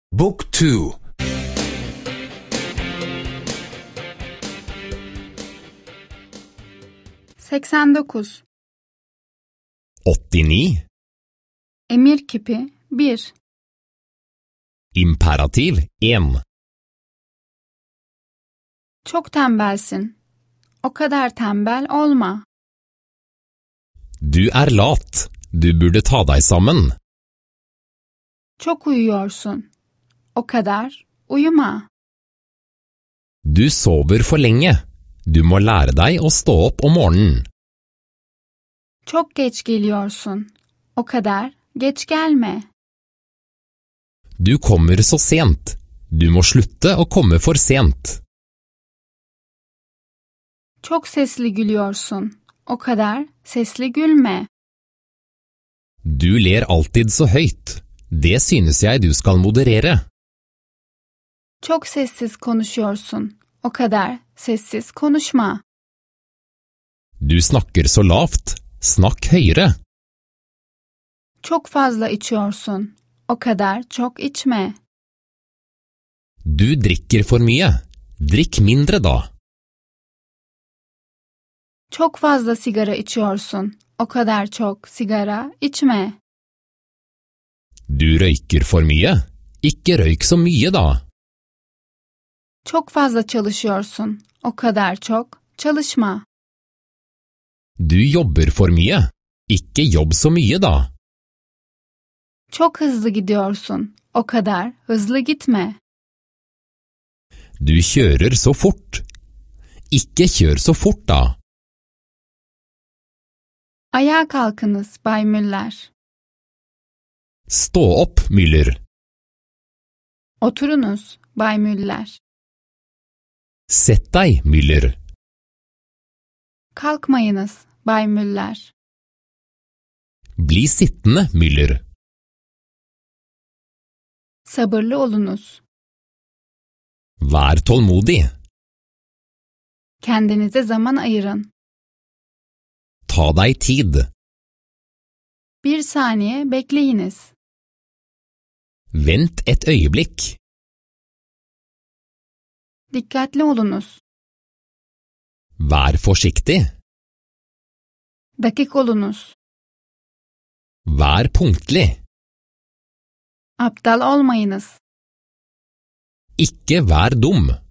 Book 2. 89. 89. Emir kipi 1. Imperativ 1. Çok tembelsin. O kadar tembel olma. Du er lat. Du burde ta deg sammen. Çok uyuyorsun. O kadar uyuma. Du sover for lenge. Du må lære deg å stå opp om morgenen. Çok geç geliyorsun. O kadar geç gelme. Du kommer så sent. Du må slutte å komme for sent. Çok sesli gülüyorsun. O kadar sesli gülme. Du ler alltid så høyt. Det synes jeg du skal moderere. Çok sessiz konuşuyorsun. O kadar sessiz konuşma. Du snakker så lavt. Snakk høyere. Çok fazla içiyorsun. O kadar çok içme. Du drikker for mye. Drikk mindre da. Çok fazla sigara içiyorsun. O kadar çok sigara içme. Du røyker for mye. Ikke røyk så mye da. Çok fazla çalışıyorsun. O kadar çok çalışma. Du jobber for mye. Ikke jobb så mye da. Çok hızlı gidiyorsun. O kadar hızlı gitme. Du kjører så fort. Ikke kjør så fort da. Ayağa kalkınız Bay Müller. Stå opp, Müller. Oturunuz Bay Müller. Sett deg, Müller. Kalkmayınız Bay Müller. Bli sittende, Müller. Sabırlı olunuz. Vær tålmodig. Kendinize zaman ayırın. Ta deg tid. 1 saniye bekleyiniz. Vent et øyeblikk. Dikkatli olunuz. Vær forsiktig. Dakik olunuz. Vær punktlig. Aptal olmayınız. Ikke vær dum.